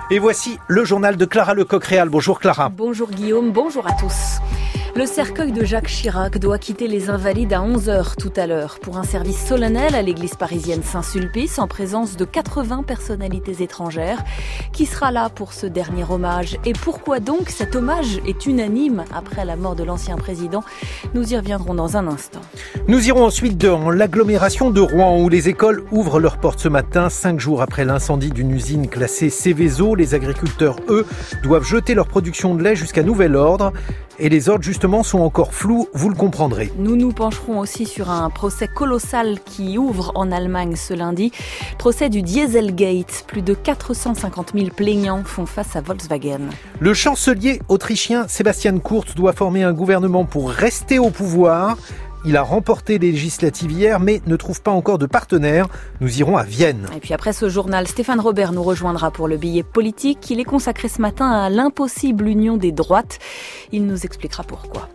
Et voici le journal de Clara Lecoq-Réal. Bonjour Clara. Bonjour Guillaume, bonjour à tous. Le cercueil de Jacques Chirac doit quitter les Invalides à 11h tout à l'heure pour un service solennel à l'église parisienne Saint-Sulpice en présence de 80 personnalités étrangères. Qui sera là pour ce dernier hommage? Et pourquoi donc cet hommage est unanime après la mort de l'ancien président? Nous y reviendrons dans un instant. Nous irons ensuite dans l'agglomération de Rouen où les écoles ouvrent leurs portes ce matin. 5 jours après l'incendie d'une usine classée Céveso, les agriculteurs, eux, doivent jeter leur production de lait jusqu'à nouvel ordre. Et les ordres, justement, sont encore flous, vous le comprendrez. Nous nous pencherons aussi sur un procès colossal qui ouvre en Allemagne ce lundi. Procès du Dieselgate. Plus de 450 000 plaignants font face à Volkswagen. Le chancelier autrichien Sebastian Kurz doit former un gouvernement pour rester au pouvoir. Il a remporté les législatives hier, mais ne trouve pas encore de partenaire. Nous irons à Vienne. Et puis après ce journal, Stéphane Robert nous rejoindra pour le billet politique. Il est consacré ce matin à l'impossible union des droites. Il nous expliquera pourquoi.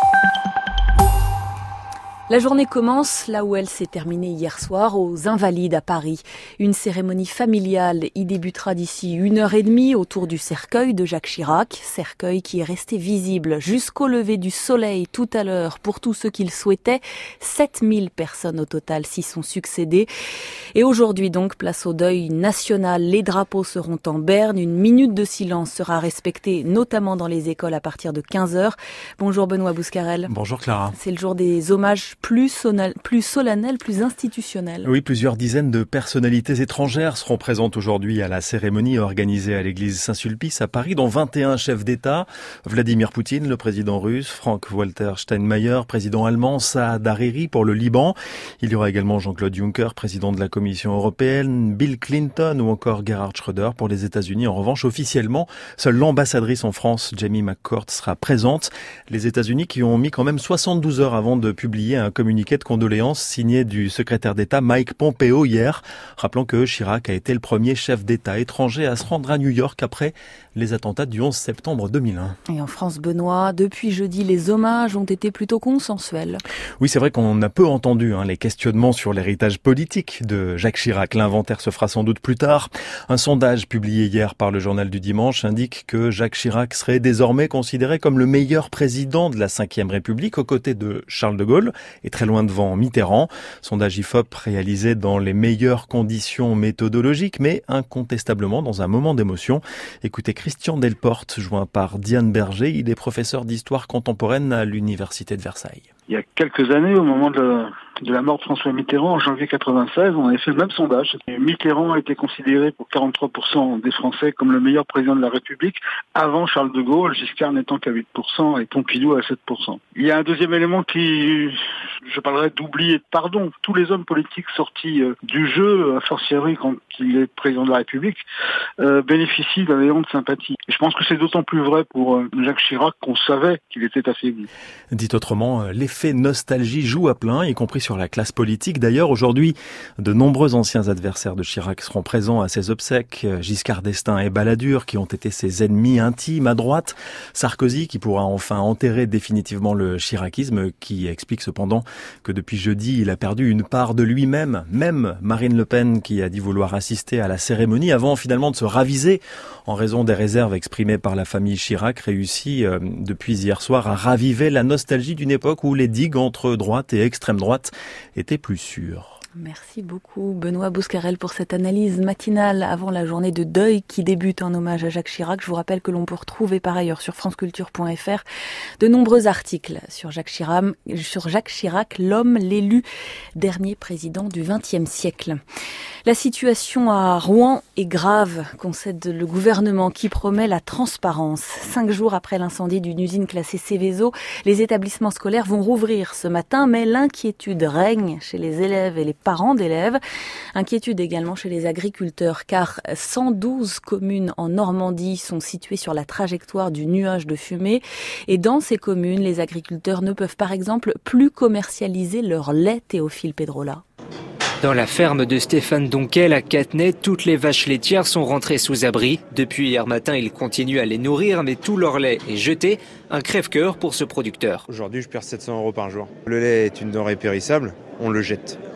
La journée commence là où elle s'est terminée hier soir, aux Invalides à Paris. Une cérémonie familiale y débutera d'ici 1h30 autour du cercueil de Jacques Chirac. Cercueil qui est resté visible jusqu'au lever du soleil tout à l'heure pour tous ceux qui le souhaitaient. 7000 personnes au total s'y sont succédées. Et aujourd'hui donc, place au deuil national. Les drapeaux seront en berne. Une minute de silence sera respectée, notamment dans les écoles à partir de 15h. Bonjour Benoît Bouscarel. Bonjour Clara. C'est le jour des hommages plus solennel, plus institutionnel. Oui, plusieurs dizaines de personnalités étrangères seront présentes aujourd'hui à la cérémonie organisée à l'église Saint-Sulpice à Paris, dont 21 chefs d'État. Vladimir Poutine, le président russe, Frank-Walter Steinmeier, président allemand, Saad Hariri pour le Liban. Il y aura également Jean-Claude Juncker, président de la Commission européenne, Bill Clinton ou encore Gerhard Schröder pour les États-Unis. En revanche, officiellement, seule l'ambassadrice en France, Jamie McCourt, sera présente. Les États-Unis qui ont mis quand même 72 heures avant de publier un communiqué de condoléances signé du secrétaire d'État Mike Pompeo hier, rappelant que Chirac a été le premier chef d'État étranger à se rendre à New York après les attentats du 11 septembre 2001. Et en France, Benoît, depuis jeudi, les hommages ont été plutôt consensuels. Oui, c'est vrai qu'on a peu entendu les questionnements sur l'héritage politique de Jacques Chirac. L'inventaire se fera sans doute plus tard. Un sondage publié hier par le journal du dimanche indique que Jacques Chirac serait désormais considéré comme le meilleur président de la Ve République aux côtés de Charles de Gaulle et très loin devant Mitterrand. Sondage IFOP réalisé dans les meilleures conditions méthodologiques, mais incontestablement dans un moment d'émotion. Écoutez Christian Delporte, joint par Diane Berger. Il est professeur d'histoire contemporaine à l'université de Versailles. Il y a quelques années, au moment de la mort de François Mitterrand, en janvier 96, on avait fait le même sondage. Mitterrand a été considéré pour 43% des Français comme le meilleur président de la République, avant Charles de Gaulle, Giscard n'étant qu'à 8% et Pompidou à 7%. Il y a un deuxième élément qui, je parlerai d'oubli et de pardon. Tous les hommes politiques sortis du jeu, a fortiori quand il est président de la République, bénéficient d'un élan de sympathie. Et je pense que c'est d'autant plus vrai pour Jacques Chirac qu'on savait qu'il était affaibli. Dit autrement, l'effet nostalgie joue à plein, y compris sur la classe politique. D'ailleurs, aujourd'hui, de nombreux anciens adversaires de Chirac seront présents à ses obsèques. Giscard d'Estaing et Balladur, qui ont été ses ennemis intimes à droite. Sarkozy, qui pourra enfin enterrer définitivement le chiracisme, qui explique cependant que depuis jeudi, il a perdu une part de lui-même. Même Marine Le Pen, qui a dit vouloir assister à la cérémonie avant finalement de se raviser en raison des réserves exprimées par la famille Chirac, réussit depuis hier soir à raviver la nostalgie d'une époque où les digues entre droite et extrême droite étaient plus sûres. Merci beaucoup Benoît Bouscarel pour cette analyse matinale avant la journée de deuil qui débute en hommage à Jacques Chirac. Je vous rappelle que l'on peut retrouver par ailleurs sur franceculture.fr de nombreux articles sur Jacques Chirac, l'homme, l'élu, dernier président du XXe siècle. La situation à Rouen est grave, concède le gouvernement qui promet la transparence. 5 jours après l'incendie d'une usine classée Céveso, les établissements scolaires vont rouvrir ce matin, mais l'inquiétude règne chez les élèves et les parents d'élèves. Inquiétude également chez les agriculteurs, car 112 communes en Normandie sont situées sur la trajectoire du nuage de fumée. Et dans ces communes, les agriculteurs ne peuvent par exemple plus commercialiser leur lait, Théophile Pedrola. Dans la ferme de Stéphane Donquel à Cattenay, toutes les vaches laitières sont rentrées sous abri. Depuis hier matin, ils continuent à les nourrir, mais tout leur lait est jeté. Un crève-cœur pour ce producteur. Aujourd'hui, je perds 700 € par jour. Le lait est une denrée périssable, on le jette.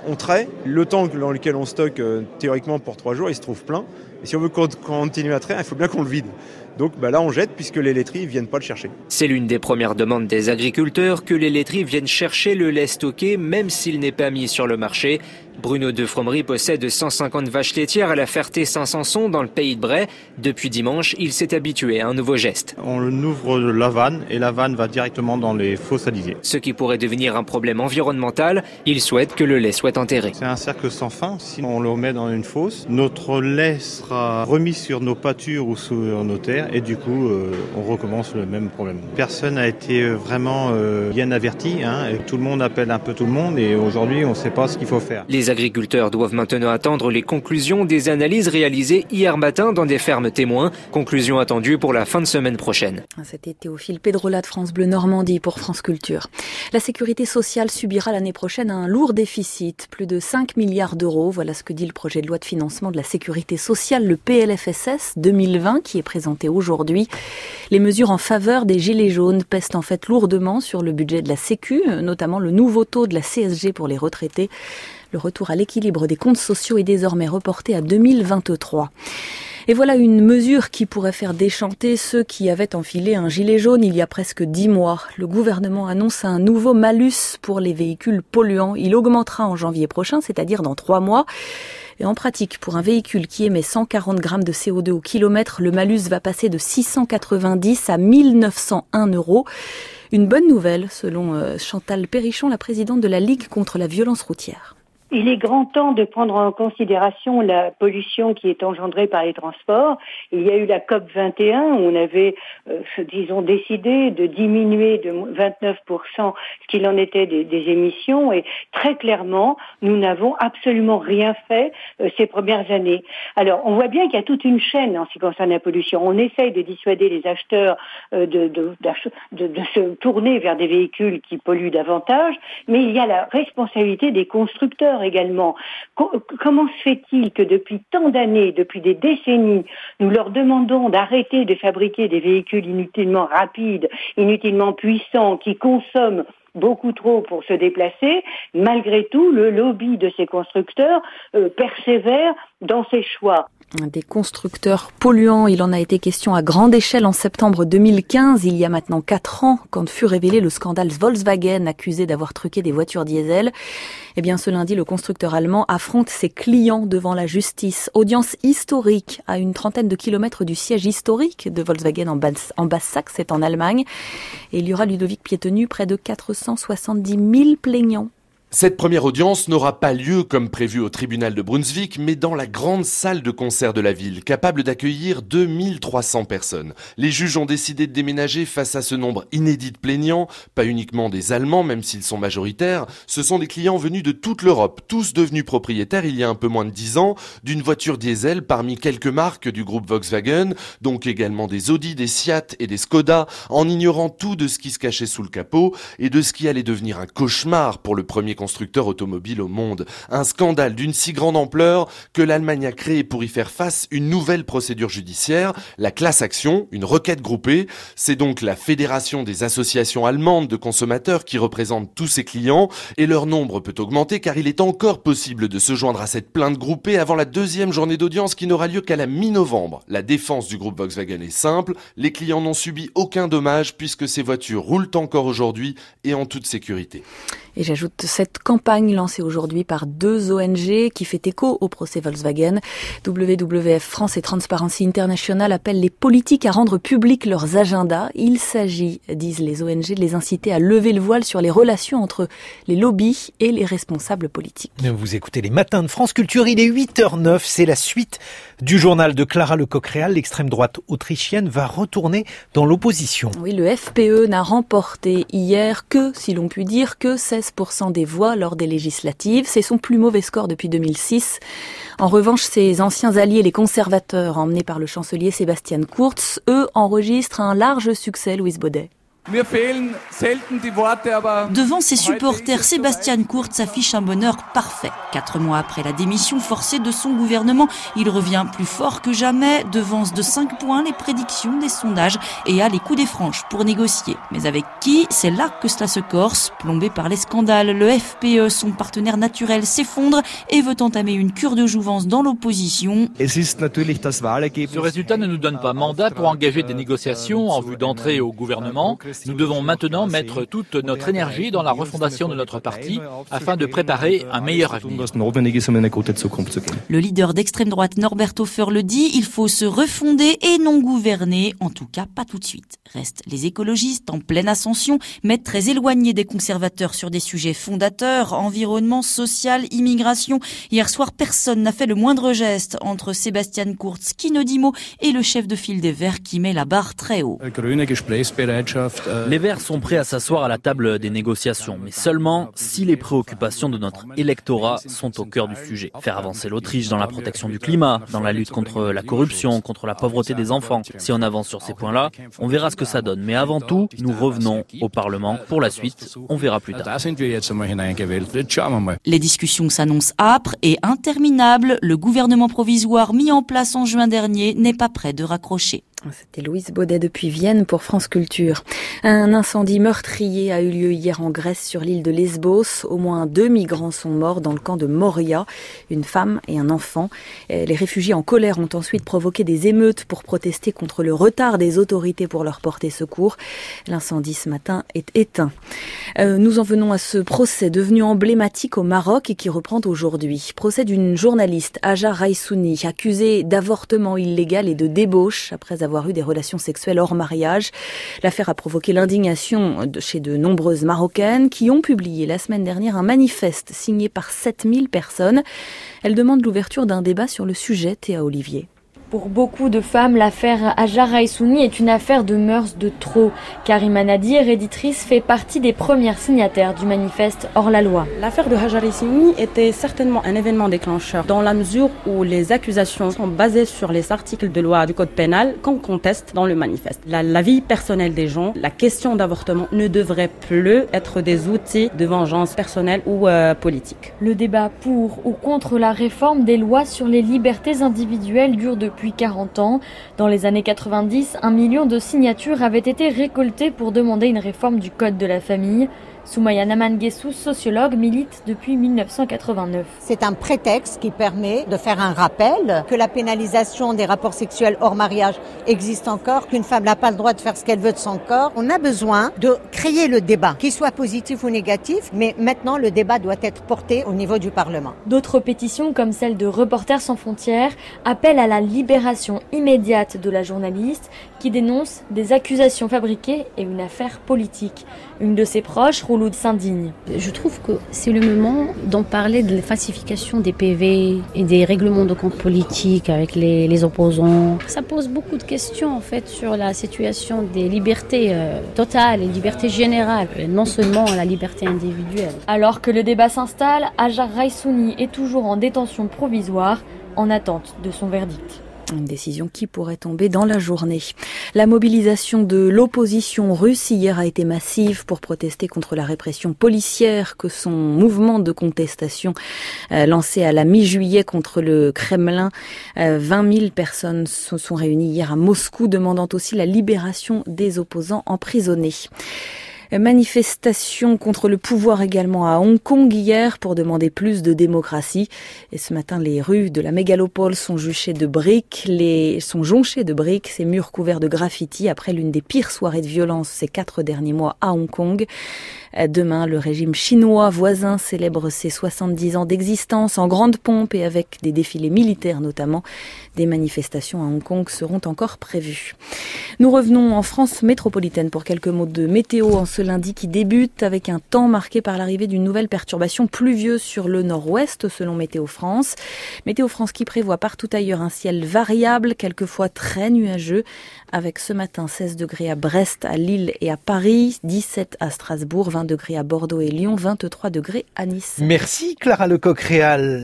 on traite. Le tank dans lequel on stocke théoriquement pour 3 jours, il se trouve plein. Et si on veut continuer à traire, il faut bien qu'on le vide. Donc là, on jette puisque les laiteries ne viennent pas le chercher. C'est l'une des premières demandes des agriculteurs, que les laiteries viennent chercher le lait stocké, même s'il n'est pas mis sur le marché. Bruno Defromery possède 150 vaches laitières à la Ferté-Saint-Sanson dans le pays de Bray. Depuis dimanche, il s'est habitué à un nouveau geste. On ouvre la vanne et la vanne va directement dans les fosses à lisier. Ce qui pourrait devenir un problème environnemental, il souhaite que le lait soit enterré. C'est un cercle sans fin. Si on le met dans une fosse, notre lait sera remis sur nos pâtures ou sur nos terres et du coup, on recommence le même problème. Personne n'a été vraiment bien averti. Et tout le monde appelle un peu tout le monde et aujourd'hui, on ne sait pas ce qu'il faut faire. Les agriculteurs doivent maintenant attendre les conclusions des analyses réalisées hier matin dans des fermes témoins. Conclusion attendue pour la fin de semaine prochaine. C'était Théophile Pedrola de France Bleu Normandie pour France Culture. La sécurité sociale subira l'année prochaine un lourd déficit, plus de 5 milliards d'euros. Voilà ce que dit le projet de loi de financement de la sécurité sociale, le PLFSS 2020, qui est présenté aujourd'hui. Les mesures en faveur des gilets jaunes pèsent en fait lourdement sur le budget de la Sécu, notamment le nouveau taux de la CSG pour les retraités. Le retour à l'équilibre des comptes sociaux est désormais reporté à 2023. Et voilà une mesure qui pourrait faire déchanter ceux qui avaient enfilé un gilet jaune il y a presque 10 mois. Le gouvernement annonce un nouveau malus pour les véhicules polluants. Il augmentera en janvier prochain, c'est-à-dire dans 3 mois. Et en pratique, pour un véhicule qui émet 140 grammes de CO2 au kilomètre, le malus va passer de 690 à 1901 €. Une bonne nouvelle, selon Chantal Perrichon, la présidente de la Ligue contre la violence routière. Il est grand temps de prendre en considération la pollution qui est engendrée par les transports. Il y a eu la COP 21 où on avait, décidé de diminuer de 29% ce qu'il en était des émissions. Et très clairement, nous n'avons absolument rien fait ces premières années. Alors, on voit bien qu'il y a toute une chaîne en ce qui concerne la pollution. On essaye de dissuader les acheteurs de se tourner vers des véhicules qui polluent davantage, mais il y a la responsabilité des constructeurs également. Comment se fait-il que depuis tant d'années, depuis des décennies, nous leur demandons d'arrêter de fabriquer des véhicules inutilement rapides, inutilement puissants, qui consomment beaucoup trop pour se déplacer? Malgré tout, le lobby de ces constructeurs persévère dans ses choix. Des constructeurs polluants, il en a été question à grande échelle en septembre 2015, il y a maintenant 4 ans, quand fut révélé le scandale Volkswagen accusé d'avoir truqué des voitures diesel. Eh bien, ce lundi, le constructeur allemand affronte ses clients devant la justice. Audience historique à une trentaine de kilomètres du siège historique de Volkswagen en Basse-Saxe, c'est en Allemagne. Et il y aura, Ludovic Piétenu, près de 470 000 plaignants. Cette première audience n'aura pas lieu comme prévu au tribunal de Brunswick, mais dans la grande salle de concert de la ville, capable d'accueillir 2300 personnes. Les juges ont décidé de déménager face à ce nombre inédit de plaignants, pas uniquement des Allemands, même s'ils sont majoritaires. Ce sont des clients venus de toute l'Europe, tous devenus propriétaires il y a un peu moins de 10 ans, d'une voiture diesel parmi quelques marques du groupe Volkswagen, donc également des Audi, des Seat et des Skoda, en ignorant tout de ce qui se cachait sous le capot et de ce qui allait devenir un cauchemar pour le premier constructeur automobile au monde. Un scandale d'une si grande ampleur que l'Allemagne a créé pour y faire face une nouvelle procédure judiciaire, la class action, une requête groupée. C'est donc la Fédération des associations allemandes de consommateurs qui représente tous ses clients et leur nombre peut augmenter car il est encore possible de se joindre à cette plainte groupée avant la deuxième journée d'audience qui n'aura lieu qu'à la mi-novembre. La défense du groupe Volkswagen est simple, les clients n'ont subi aucun dommage puisque ces voitures roulent encore aujourd'hui et en toute sécurité. Et j'ajoute cette campagne lancée aujourd'hui par 2 ONG qui fait écho au procès Volkswagen. WWF France et Transparency International appellent les politiques à rendre publics leurs agendas. Il s'agit, disent les ONG, de les inciter à lever le voile sur les relations entre les lobbies et les responsables politiques. Vous écoutez les matins de France Culture, il est 8h09, c'est la suite du journal de Clara Lecoq-Réal. L'extrême droite autrichienne va retourner dans l'opposition. Oui, le FPE n'a remporté hier que, si l'on peut dire, que 16% des voix lors des législatives. C'est son plus mauvais score depuis 2006. En revanche, ses anciens alliés, les conservateurs, emmenés par le chancelier Sebastian Kurz, eux, enregistrent un large succès, Louise Baudet. Devant ses supporters, Sebastian Kurz affiche un bonheur parfait. 4 mois après la démission forcée de son gouvernement, il revient plus fort que jamais, devance de 5 points les prédictions des sondages et a les coups des franches pour négocier. Mais avec qui? C'est là que cela se corse. Plombé par les scandales, le FPE, son partenaire naturel, s'effondre et veut entamer une cure de jouvence dans l'opposition. Ce résultat ne nous donne pas mandat pour engager des négociations en vue d'entrer au gouvernement. Nous devons maintenant mettre toute notre énergie dans la refondation de notre parti afin de préparer un meilleur avenir. Le leader d'extrême droite Norbert Hofer le dit, il faut se refonder et non gouverner, en tout cas pas tout de suite. Restent les écologistes en pleine ascension, mais très éloignés des conservateurs sur des sujets fondateurs, environnement, social, immigration. Hier soir, personne n'a fait le moindre geste entre Sebastian Kurz, qui ne dit mot, et le chef de file des Verts qui met la barre très haut. Les Verts sont prêts à s'asseoir à la table des négociations, mais seulement si les préoccupations de notre électorat sont au cœur du sujet. Faire avancer l'Autriche dans la protection du climat, dans la lutte contre la corruption, contre la pauvreté des enfants. Si on avance sur ces points-là, on verra ce que ça donne. Mais avant tout, nous revenons au Parlement. Pour la suite, on verra plus tard. Les discussions s'annoncent âpres et interminables. Le gouvernement provisoire mis en place en juin dernier n'est pas prêt de raccrocher. C'était Louise Baudet depuis Vienne pour France Culture. Un incendie meurtrier a eu lieu hier en Grèce sur l'île de Lesbos. Au moins 2 migrants sont morts dans le camp de Moria, une femme et un enfant. Les réfugiés en colère ont ensuite provoqué des émeutes pour protester contre le retard des autorités pour leur porter secours. L'incendie ce matin est éteint. Nous en venons à ce procès devenu emblématique au Maroc et qui reprend aujourd'hui. Procès d'une journaliste, Hajar Raissouni, accusée d'avortement illégal et de débauche après avoir eu des relations sexuelles hors mariage. L'affaire a provoqué l'indignation chez de nombreuses Marocaines qui ont publié la semaine dernière un manifeste signé par 7000 personnes. Elles demandent l'ouverture d'un débat sur le sujet. Théa Olivier. Pour beaucoup de femmes, l'affaire Hajar Raissouni est une affaire de mœurs de trop. Karima Nadir, éditrice, fait partie des premières signataires du manifeste hors la loi. L'affaire de Hajar Raissouni était certainement un événement déclencheur dans la mesure où les accusations sont basées sur les articles de loi du code pénal qu'on conteste dans le manifeste. La vie personnelle des gens, la question d'avortement ne devrait plus être des outils de vengeance personnelle ou politique. Le débat pour ou contre la réforme des lois sur les libertés individuelles dure depuis 40 ans. Dans les années 90, 1 million de signatures avaient été récoltées pour demander une réforme du code de la famille. Soumaya Naman-Guessou, sociologue, milite depuis 1989. C'est un prétexte qui permet de faire un rappel que la pénalisation des rapports sexuels hors mariage existe encore, qu'une femme n'a pas le droit de faire ce qu'elle veut de son corps. On a besoin de créer le débat, qu'il soit positif ou négatif, mais maintenant le débat doit être porté au niveau du Parlement. D'autres pétitions, comme celle de Reporters sans frontières, appellent à la libération immédiate de la journaliste qui dénonce des accusations fabriquées et une affaire politique. Une de ses proches, Rouloud, s'indigne. Je trouve que c'est le moment d'en parler de la falsification des PV et des règlements de compte politiques avec les opposants. Ça pose beaucoup de questions en fait sur la situation des libertés totales et libertés générales, non seulement la liberté individuelle. Alors que le débat s'installe, Hajar Raissouni est toujours en détention provisoire en attente de son verdict. Une décision qui pourrait tomber dans la journée. La mobilisation de l'opposition russe hier a été massive pour protester contre la répression policière que son mouvement de contestation lancé à la mi-juillet contre le Kremlin. 20 000 personnes se sont réunies hier à Moscou, demandant aussi la libération des opposants emprisonnés. Manifestation contre le pouvoir également à Hong Kong hier pour demander plus de démocratie. Et ce matin, les rues de la mégalopole sont jonchées de briques, ces murs couverts de graffitis après l'une des pires soirées de violence ces 4 derniers mois à Hong Kong. Demain, le régime chinois voisin célèbre ses 70 ans d'existence en grande pompe et avec des défilés militaires notamment. Des manifestations à Hong Kong seront encore prévues. Nous revenons en France métropolitaine pour quelques mots de météo en ce lundi qui débute avec un temps marqué par l'arrivée d'une nouvelle perturbation pluvieuse sur le nord-ouest selon Météo France. Météo France qui prévoit partout ailleurs un ciel variable, quelquefois très nuageux, avec ce matin 16 degrés à Brest, à Lille et à Paris, 17 à Strasbourg, 20 degrés à Bordeaux et Lyon, 23 degrés à Nice. Merci Clara Lecoq-Réal.